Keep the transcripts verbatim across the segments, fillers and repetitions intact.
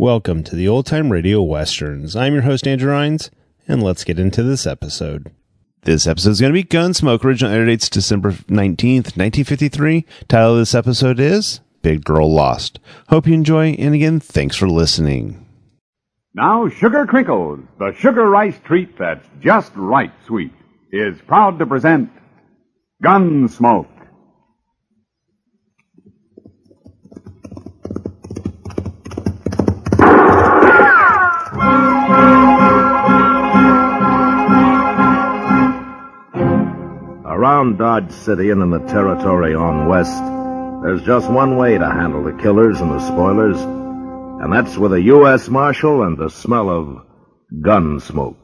Welcome to the Old Time Radio Westerns. I'm your host, Andrew Rines, and let's get into this episode. This episode is going to be Gunsmoke. Original air dates December nineteenth, nineteen fifty-three. Title of this episode is Big Girl Lost. Hope you enjoy, and again, thanks for listening. Now, Sugar Crinkles, the sugar rice treat that's just right sweet, is proud to present Gunsmoke. Around Dodge City and in the territory on west, there's just one way to handle the killers and the spoilers, and that's with a U S Marshal and the smell of gun smoke.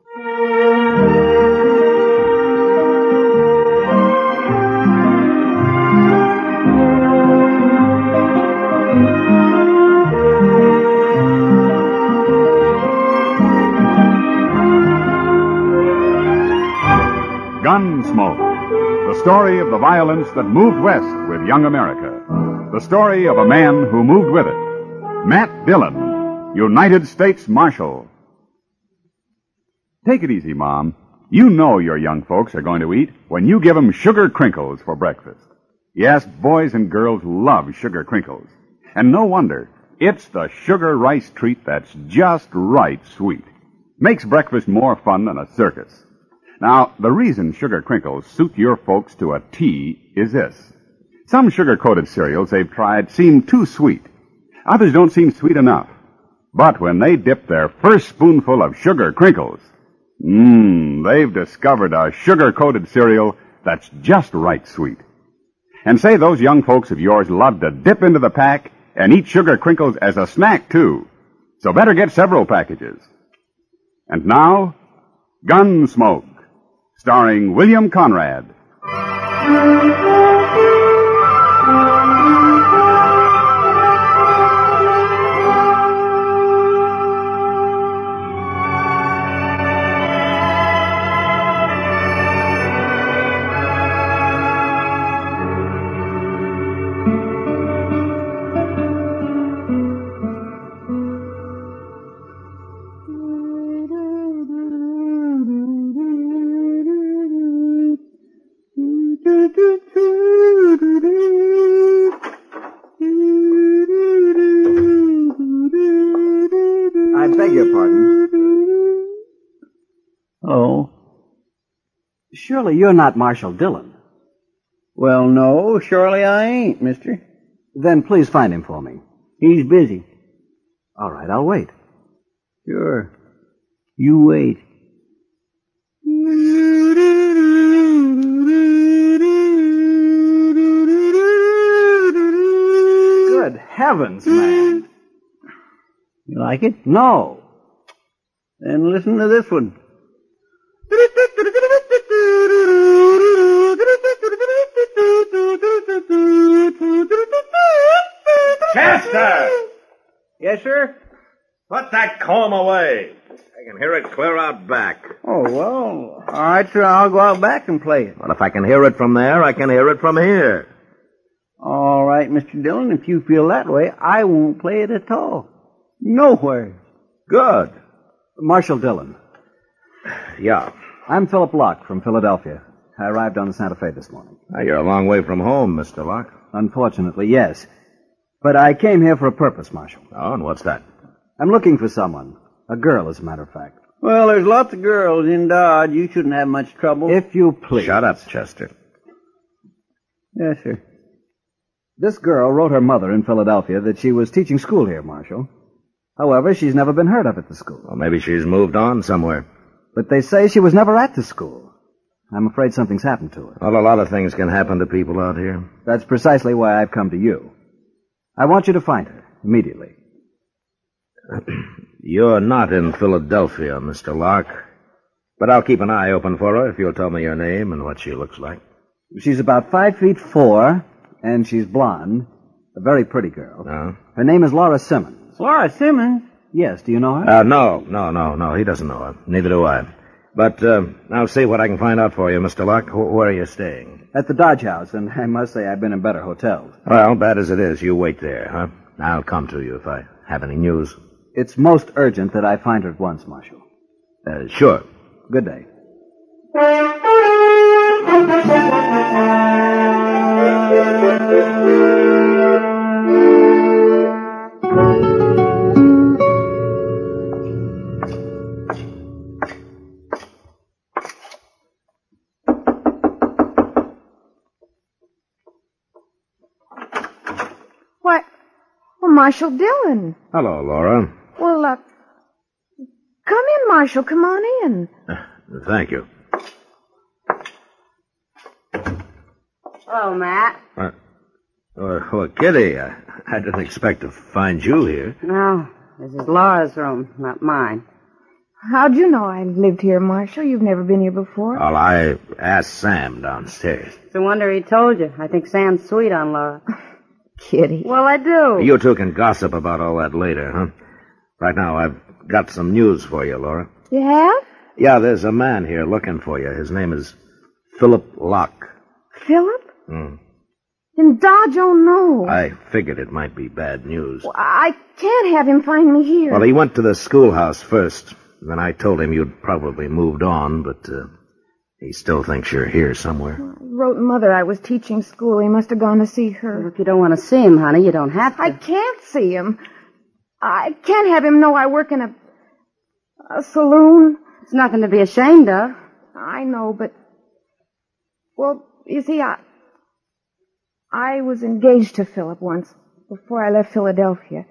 Gunsmoke, the story of the violence that moved west with young America. The story of a man who moved with it. Matt Dillon, United States Marshal. Take it easy, Mom. You know your young folks are going to eat when you give them Sugar Crinkles for breakfast. Yes, boys and girls love Sugar Crinkles. And no wonder. It's the sugar rice treat that's just right sweet. Makes breakfast more fun than a circus. Now, the reason Sugar Crinkles suit your folks to a T is this. Some sugar-coated cereals they've tried seem too sweet. Others don't seem sweet enough. But when they dip their first spoonful of Sugar Crinkles, mmm, they've discovered a sugar-coated cereal that's just right sweet. And say those young folks of yours love to dip into the pack and eat Sugar Crinkles as a snack, too. So better get several packages. And now, Gunsmoke, starring William Conrad. I beg your pardon. Oh? Surely you're not Marshal Dillon. Well, no, surely I ain't, mister. Then please find him for me. He's busy. All right, I'll wait. Sure. You wait. Good heavens, man. You like it? No. Then listen to this one. Chester! Yes, sir? Put that comb away. I can hear it clear out back. Oh, well, all right, sir, I'll go out back and play it. Well, if I can hear it from there, I can hear it from here. All right, Mister Dillon, if you feel that way, I won't play it at all. Nowhere. Good. Marshal Dillon. Yeah. I'm Philip Locke from Philadelphia. I arrived on the Santa Fe this morning. Now, you're a long way from home, Mister Locke. Unfortunately, yes. But I came here for a purpose, Marshal. Oh, and what's that? I'm looking for someone. A girl, as a matter of fact. Well, there's lots of girls in Dodge. You shouldn't have much trouble. If you please. Shut up, Chester. Yes, sir. This girl wrote her mother in Philadelphia that she was teaching school here, Marshal. However, she's never been heard of at the school. Well, maybe she's moved on somewhere. But they say she was never at the school. I'm afraid something's happened to her. Well, a lot of things can happen to people out here. That's precisely why I've come to you. I want you to find her, immediately. You're not in Philadelphia, Mister Locke. But I'll keep an eye open for her if you'll tell me your name and what she looks like. She's about five feet four, and she's blonde. A very pretty girl. No? Her name is Laura Simmons. Laura Simmons? Yes, do you know her? Uh, no, no, no, no. He doesn't know her. Neither do I. But uh, I'll see what I can find out for you, Mister Locke. Wh- Where are you staying? At the Dodge House, and I must say I've been in better hotels. Well, bad as it is, you wait there, huh? I'll come to you if I have any news. It's most urgent that I find her at once, Marshal. Uh, sure. Good day. What? Oh, Marshal Dillon. Hello, Laura. Well, uh, come in, Marshal. Come on in. Uh, thank you. Hello, Matt. Uh, uh, well, Kitty, I, I didn't expect to find you here. No, this is Laura's room, not mine. How'd you know I lived here, Marshal? You've never been here before. Well, I asked Sam downstairs. It's a wonder he told you. I think Sam's sweet on Laura. Kitty. Well, I do. You two can gossip about all that later, huh? Right now, I've got some news for you, Laura. You have? Yeah, there's a man here looking for you. His name is Philip Locke. Philip? Hmm. Then Dodge, oh no. I figured it might be bad news. Well, I can't have him find me here. Well, he went to the schoolhouse first. Then I told him you'd probably moved on, but uh, he still thinks you're here somewhere. I wrote Mother I was teaching school. He must have gone to see her. Well, if you don't want to see him, honey, you don't have to. I can't see him. I can't have him know I work in a, a saloon. It's nothing to be ashamed of. I know, but... Well, you see, I... I was engaged to Philip once, before I left Philadelphia.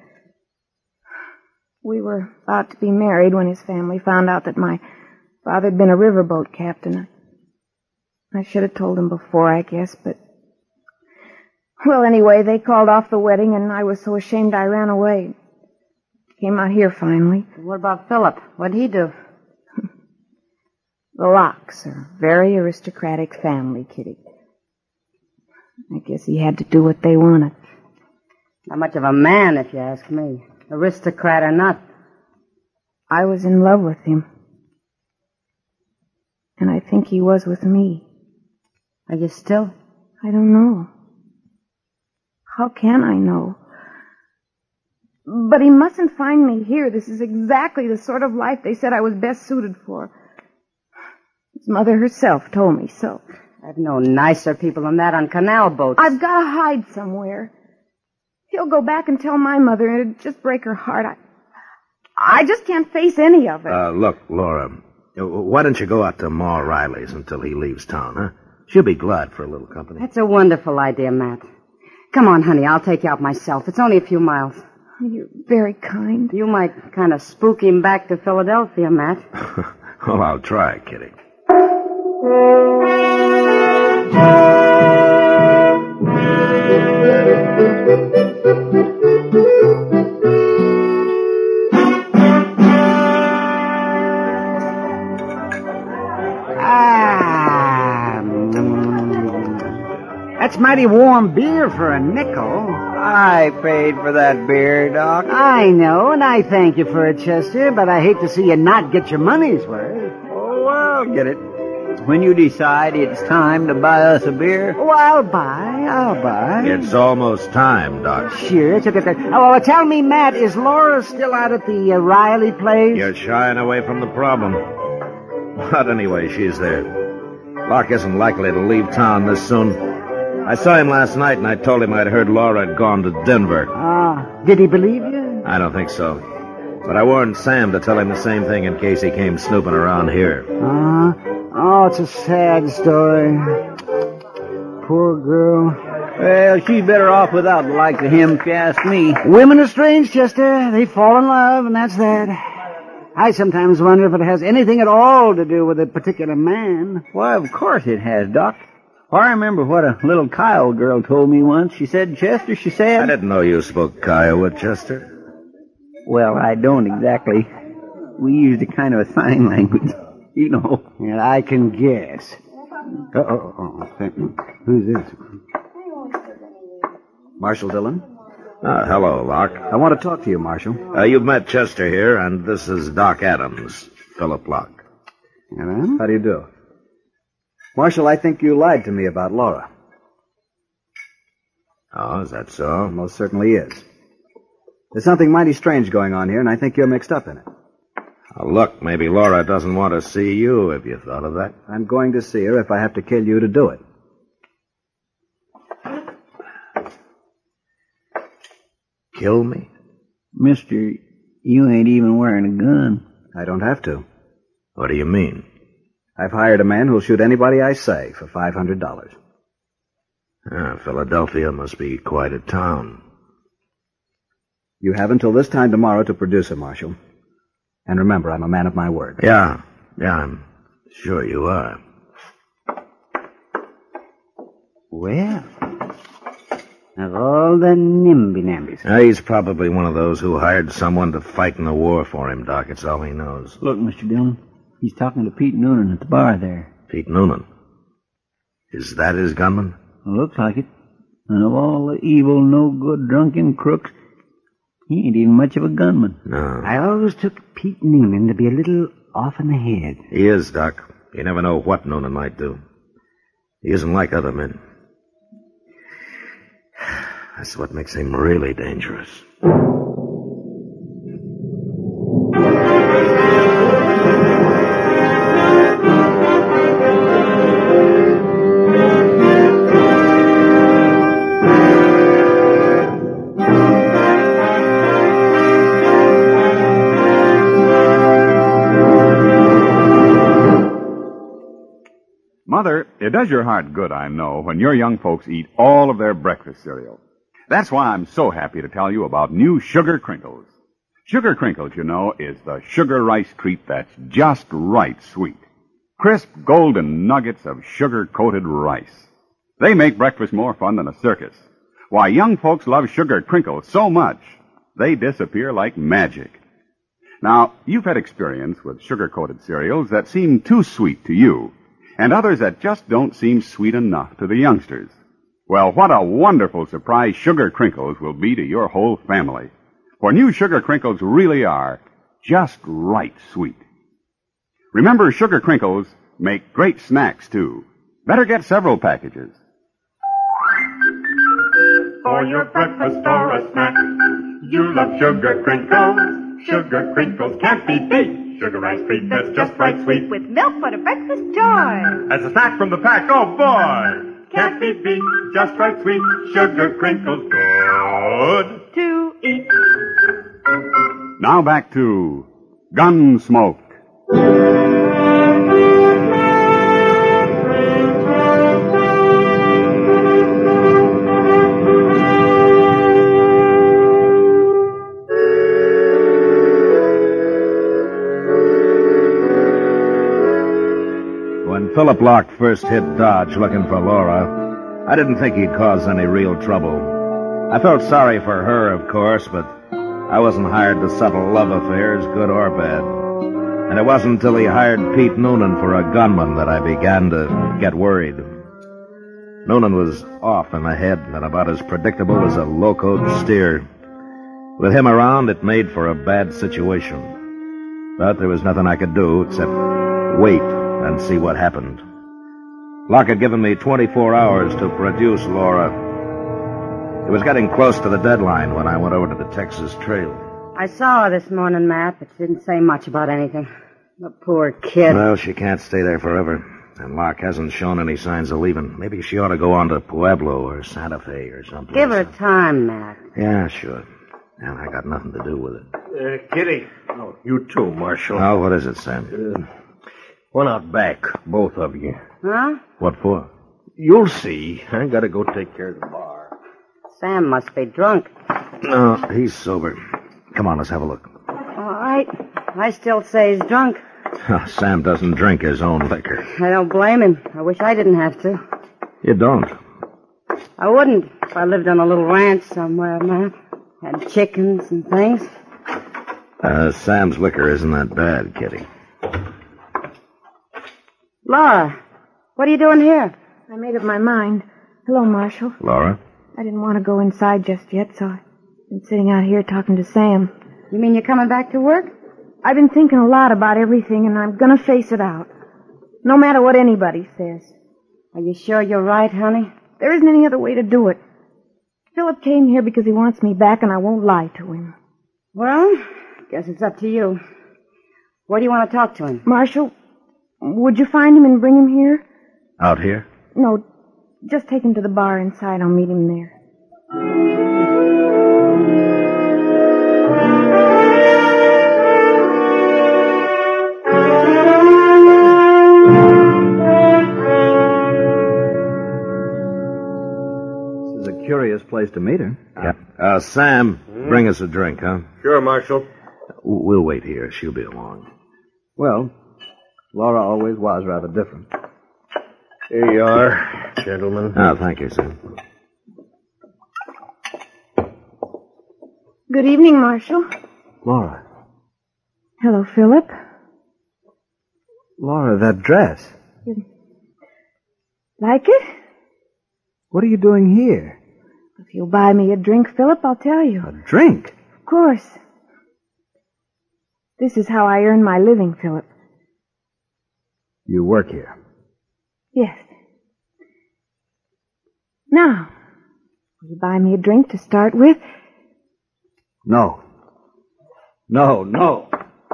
We were about to be married when his family found out that my father had been a riverboat captain. I should have told him before, I guess, but... Well, anyway, they called off the wedding, and I was so ashamed I ran away. Came out here finally. What about Philip? What'd he do? The Lockes are a very aristocratic family, Kitty. I guess he had to do what they wanted. Not much of a man, if you ask me. Aristocrat or not. I was in love with him. And I think he was with me. Are you still? I don't know. How can I know? But he mustn't find me here. This is exactly the sort of life they said I was best suited for. His mother herself told me so. I've known nicer people than that on canal boats. I've got to hide somewhere. He'll go back and tell my mother, and it'd just break her heart. I, I just can't face any of it. Uh, look, Laura, why don't you go out to Ma Riley's until he leaves town, huh? She'll be glad for a little company. That's a wonderful idea, Matt. Come on, honey, I'll take you out myself. It's only a few miles. You're very kind. You might kind of spook him back to Philadelphia, Matt. Well, I'll try, Kitty. Ah, mm, that's mighty warm beer for a nickel. I paid for that beer, Doc. I know, and I thank you for it, Chester, but I hate to see you not get your money's worth. Oh, I'll get it. When you decide it's time to buy us a beer. Oh, I'll buy, I'll buy. It's almost time, Doc. Sure. It's okay. Oh, well, tell me, Matt, is Laura still out at the uh, Riley place? You're shying away from the problem. But anyway, she's there. Locke isn't likely to leave town this soon. I saw him last night, and I told him I'd heard Laura had gone to Denver. Ah, did he believe you? I don't think so. But I warned Sam to tell him the same thing in case he came snooping around here. Ah, oh, it's a sad story. Poor girl. Well, she's better off without the like of him, if you ask me. Women are strange, Chester. They fall in love, and that's that. I sometimes wonder if it has anything at all to do with a particular man. Why, of course it has, Doc. I remember what a little Kyle girl told me once. She said, Chester, she said... I didn't know you spoke Kiowa, Chester. Well, I don't exactly. We used a kind of a sign language, you know. And I can guess. Uh-oh. Who's this? Marshal Dillon? Ah, hello, Locke. I want to talk to you, Marshal. Uh, you've met Chester here, and this is Doc Adams, Philip Locke. Hello? How do you do? Marshal, I think you lied to me about Laura. Oh, is that so? Most certainly is. There's something mighty strange going on here, and I think you're mixed up in it. Oh, look, maybe Laura doesn't want to see you. Have you thought of that? I'm going to see her if I have to kill you to do it. Kill me? Mister, you ain't even wearing a gun. I don't have to. What do you mean? I've hired a man who'll shoot anybody I say for five hundred dollars. Ah, Philadelphia must be quite a town. You have until this time tomorrow to produce her, Marshal. And remember, I'm a man of my word. Yeah, yeah, I'm sure you are. Well, of all the nimby-nambys. Uh, he's probably one of those who hired someone to fight in the war for him, Doc. It's all he knows. Look, Mister Dillon, he's talking to Pete Noonan at the bar there. Pete Noonan? Is that his gunman? Looks like it. And of all the evil, no-good, drunken crooks, he ain't even much of a gunman. No. I always took Pete Noonan to be a little off in the head. He is, Doc. You never know what Noonan might do. He isn't like other men. That's what makes him really dangerous. Mother, it does your heart good, I know, when your young folks eat all of their breakfast cereal. That's why I'm so happy to tell you about new Sugar Crinkles. Sugar Crinkles, you know, is the sugar rice treat that's just right sweet. Crisp, golden nuggets of sugar-coated rice. They make breakfast more fun than a circus. Why, young folks love Sugar Crinkles so much, they disappear like magic. Now, you've had experience with sugar-coated cereals that seem too sweet to you, and others that just don't seem sweet enough to the youngsters. Well, what a wonderful surprise Sugar Crinkles will be to your whole family. For new Sugar Crinkles really are just right sweet. Remember, Sugar Crinkles make great snacks, too. Better get several packages. For your breakfast or a snack, you love Sugar Crinkles. Sugar Crinkles can't be beat. Sugar rice treat that's just right sweet. With milk for the breakfast joy. As a snack from the pack, oh boy! Can't be beat, just right sweet. Sugar Crinkles, good to eat. Now back to Gunsmoke. When Philip Locke first hit Dodge looking for Laura, I didn't think he'd cause any real trouble. I felt sorry for her, of course, but I wasn't hired to settle love affairs, good or bad. And it wasn't until he hired Pete Noonan for a gunman that I began to get worried. Noonan was off in the head and about as predictable as a locoed steer. With him around, it made for a bad situation. But there was nothing I could do except wait and see what happened. Locke had given me twenty-four hours to produce Laura. It was getting close to the deadline when I went over to the Texas Trail. I saw her this morning, Matt, but she didn't say much about anything. The poor kid. Well, she can't stay there forever. And Locke hasn't shown any signs of leaving. Maybe she ought to go on to Pueblo or Santa Fe or something. Give her time, Matt. Yeah, sure. And I got nothing to do with it. Uh, Kitty. Oh, you too, Marshal. Oh, what is it, Sam? Uh, one out back, both of you. Huh? What for? You'll see. I gotta go take care of the bar. Sam must be drunk. No, he's sober. Come on, let's have a look. All right. I still say he's drunk. Oh, Sam doesn't drink his own liquor. I don't blame him. I wish I didn't have to. You don't? I wouldn't if I lived on a little ranch somewhere, Matt. Had chickens and things. Uh, Sam's liquor isn't that bad, Kitty. Laura, what are you doing here? I made up my mind. Hello, Marshal. Laura? I didn't want to go inside just yet, so I've been sitting out here talking to Sam. You mean you're coming back to work? I've been thinking a lot about everything, and I'm going to face it out. No matter what anybody says. Are you sure you're right, honey? There isn't any other way to do it. Philip came here because he wants me back, and I won't lie to him. Well, guess it's up to you. Where do you want to talk to him? Marshal, would you find him and bring him here? Out here? No, just take him to the bar inside. I'll meet him there. This is a curious place to meet her. Yeah. Uh, Sam, mm. bring us a drink, huh? Sure, Marshal. We'll wait here. She'll be along. Well, Laura always was rather different. Here you are, gentlemen. Oh, thank you, Sam. Good evening, Marshal. Laura. Hello, Philip. Laura, that dress. You like it? What are you doing here? If you'll buy me a drink, Philip, I'll tell you. A drink? Of course. This is how I earn my living, Philip. You work here? Yes. Now, will you buy me a drink to start with? No. No, no.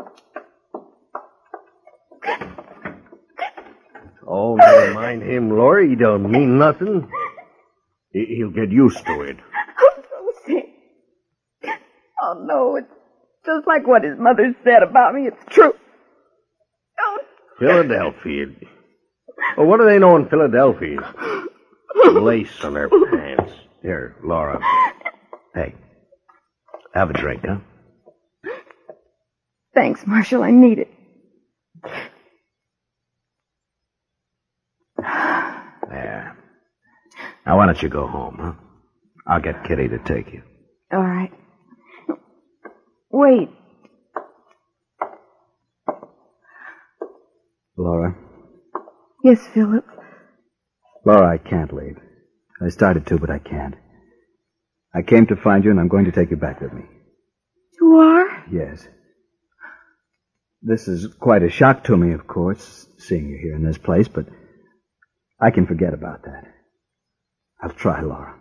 Oh, never mind him, Laura. He don't mean nothing. He- He'll get used to it. Oh, Rosie. Oh, no, it's just like what his mother said about me. It's true. Oh. Philadelphia. Well, what do they know in Philadelphia? Lace on their pants. Here, Laura. Hey, have a drink, huh? Thanks, Marshal. I need it. There. Now, why don't you go home, huh? I'll get Kitty to take you. All right. Wait. Laura. Yes, Philip. Laura, I can't leave. I started to, but I can't. I came to find you, and I'm going to take you back with me. You are? Yes. This is quite a shock to me, of course, seeing you here in this place, but I can forget about that. I'll try, Laura.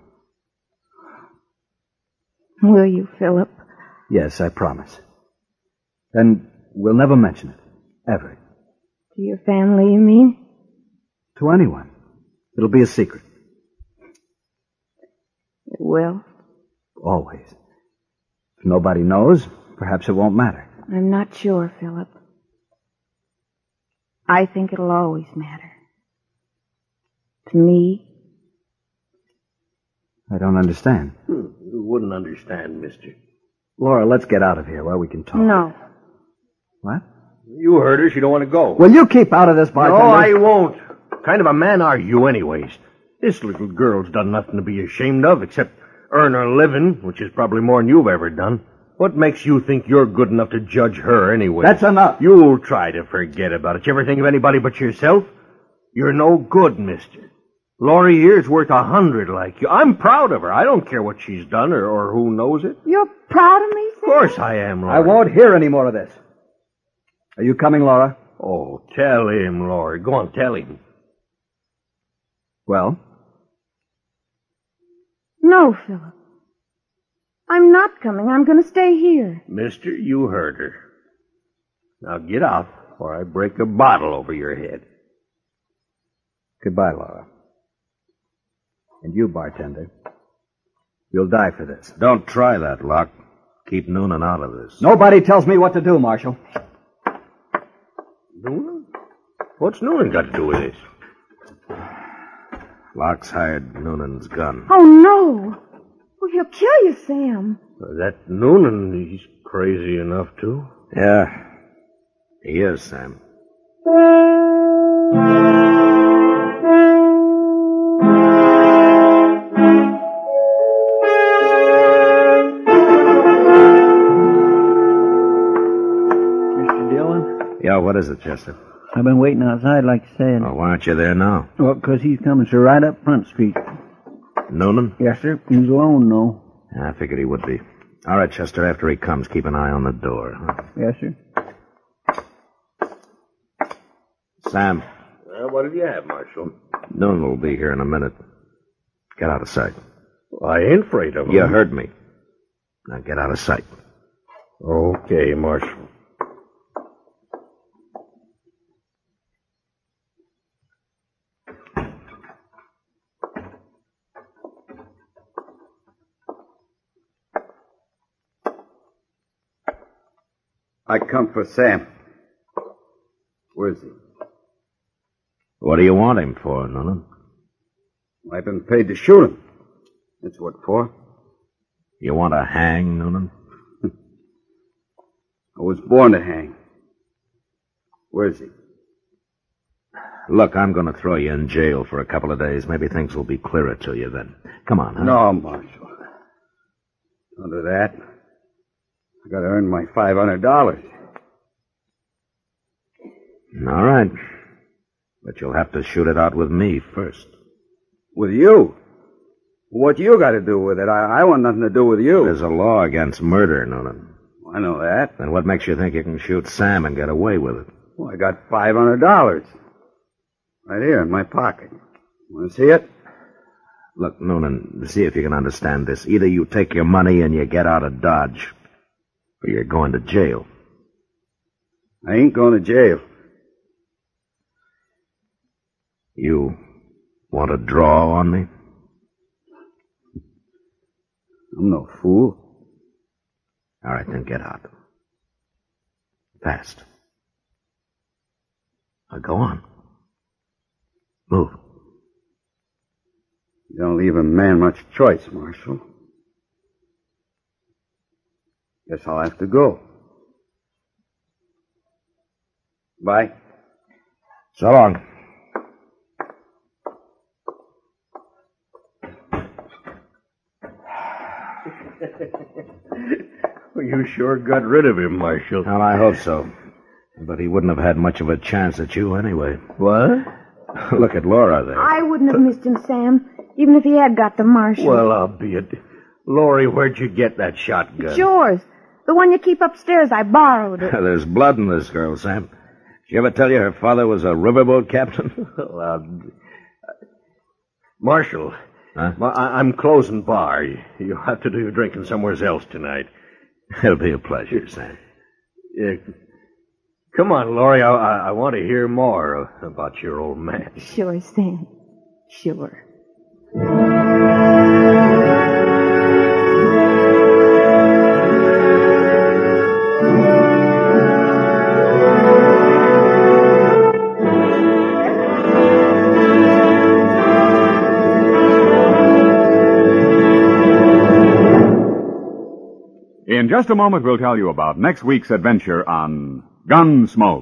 Will you, Philip? Yes, I promise. And we'll never mention it. Ever. To your family, you mean? To anyone. It'll be a secret. It will? Always. If nobody knows, perhaps it won't matter. I'm not sure, Philip. I think it'll always matter. To me. I don't understand. Hmm, you wouldn't understand, mister. Laura, let's get out of here where we can talk. No. What? You heard her. She don't want to go. Will you keep out of this, bartender? No, I won't. What kind of a man are you, anyways? This little girl's done nothing to be ashamed of, except earn her living, which is probably more than you've ever done. What makes you think you're good enough to judge her, anyway? That's enough. You'll try to forget about it. You ever think of anybody but yourself? You're no good, mister. Laurie here's worth a hundred like you. I'm proud of her. I don't care what she's done or, or who knows it. You're proud of me, Sam? Of course I am, Laurie. I won't hear any more of this. Are you coming, Laura? Oh, tell him, Laurie. Go on, tell him. Well? No, Philip. I'm not coming. I'm going to stay here. Mister, you heard her. Now get out, or I break a bottle over your head. Goodbye, Laura. And you, bartender. You'll die for this. Don't try that, Locke. Keep Noonan out of this. Nobody tells me what to do, Marshal. Noonan? What's Noonan got to do with this? Locke's hired Noonan's gun. Oh, no. Well, he'll kill you, Sam. That Noonan, he's crazy enough to. Yeah, he is, Sam. Mister Dillon? Yeah, what is it, Chester? I've been waiting outside, like you said. Oh, why aren't you there now? Well, because he's coming, sir, right up Front Street. Noonan? Yes, sir. He's alone, though. I figured he would be. All right, Chester, after he comes, keep an eye on the door. Huh? Yes, sir. Sam. Well, what did you have, Marshal? Noonan will be here in a minute. Get out of sight. Well, I ain't afraid of him. You heard me. Now get out of sight. Okay, Marshal. I come for Sam. Where is he? What do you want him for, Noonan? I've been paid to shoot him. That's what for. You want to hang, Noonan? I was born to hang. Where is he? Look, I'm going to throw you in jail for a couple of days. Maybe things will be clearer to you then. Come on, huh? No, Marshal. Don't do that. I gotta earn my five hundred dollars. All right. But you'll have to shoot it out with me first. With you? What you got to do with it? I, I want nothing to do with you. There's a law against murder, Noonan. I know that. Then what makes you think you can shoot Sam and get away with it? Well, I got five hundred dollars. Right here in my pocket. Want to see it? Look, Noonan, see if you can understand this. Either you take your money and you get out of Dodge, or you're going to jail. I ain't going to jail. You want to draw on me? I'm no fool. All right, then get out. Fast. Now go on. Move. You don't leave a man much choice, Marshal. Guess I'll have to go. Bye. So long. Well, you sure got rid of him, Marshal. Well, I hope so. But he wouldn't have had much of a chance at you anyway. What? Look at Laura there. I wouldn't have missed him, Sam, even if he had got the Marshal. Well, I'll be it. Laurie, where'd you get that shotgun? It's yours. The one you keep upstairs. I borrowed it. There's blood in this girl, Sam. Did she ever tell you her father was a riverboat captain? well, uh, Marshal, huh? I- I'm closing bar. You'll have to do your drinking somewhere else tonight. It'll be a pleasure, Sam. Yeah. Come on, Laurie. I, I, I want to hear more about your old man. Sure, Sam. Sure. In just a moment, we'll tell you about next week's adventure on Gunsmoke.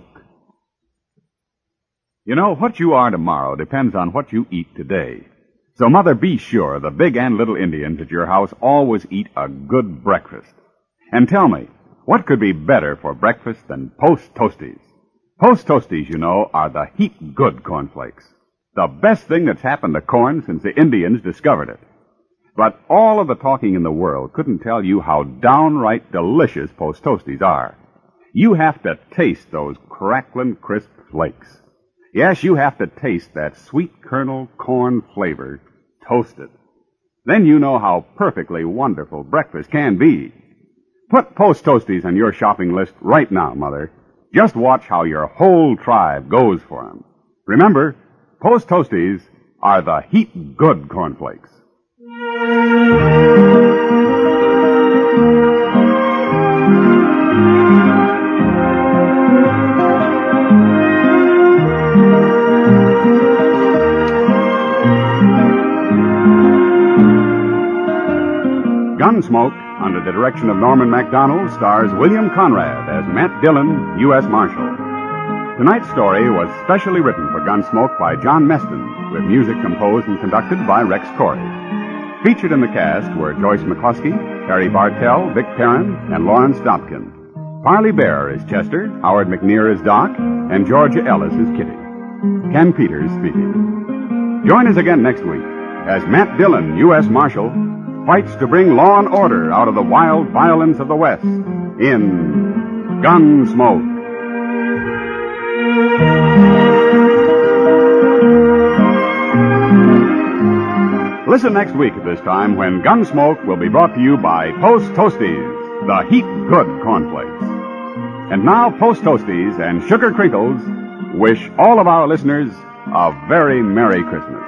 You know, what you are tomorrow depends on what you eat today. So, Mother, be sure the big and little Indians at your house always eat a good breakfast. And tell me, what could be better for breakfast than Post Toasties? Post Toasties, you know, are the heap good cornflakes. The best thing that's happened to corn since the Indians discovered it. But all of the talking in the world couldn't tell you how downright delicious Post Toasties are. You have to taste those crackling, crisp flakes. Yes, you have to taste that sweet kernel corn flavor toasted. Then you know how perfectly wonderful breakfast can be. Put Post Toasties on your shopping list right now, Mother. Just watch how your whole tribe goes for them. Remember, Post Toasties are the heap good cornflakes. Gunsmoke, under the direction of Norman MacDonald, stars William Conrad as Matt Dillon, U S Marshal. Tonight's story was specially written for Gunsmoke by John Meston, with music composed and conducted by Rex Corey. Featured in the cast were Joyce McCluskey, Harry Bartell, Vic Perrin, and Lawrence Dobkin. Parley Bear is Chester, Howard McNear is Doc, and Georgia Ellis is Kitty. Ken Peters speaking. Join us again next week as Matt Dillon, U S Marshal, fights to bring law and order out of the wild violence of the West in Gunsmoke. Listen next week at this time when Gunsmoke will be brought to you by Post Toasties. the Heat Good Cornflakes. And now, Post Toasties and Sugar Crinkles wish all of our listeners a very Merry Christmas.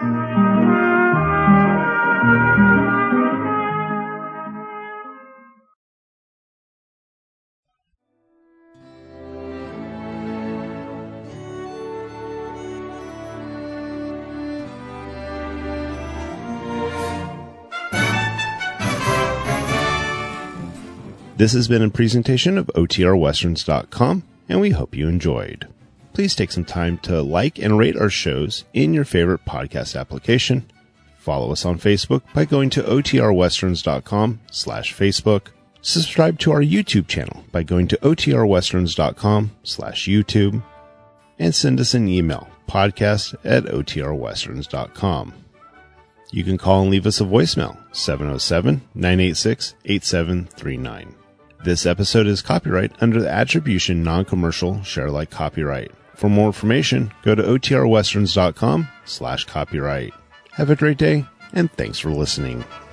This has been a presentation of O T R Westerns dot com, and we hope you enjoyed. Please take some time to like and rate our shows in your favorite podcast application. Follow us on Facebook by going to O T R Westerns dot com slash Facebook. Subscribe to our YouTube channel by going to O T R Westerns dot com slash YouTube. And send us an email, podcast at O T R Westerns dot com. You can call and leave us a voicemail, seven oh seven, nine eight six, eight seven three nine. This episode is copyright under the Attribution Non-Commercial Share Alike copyright. For more information, go to O T R Westerns dot com slash copyright. Have a great day, and thanks for listening.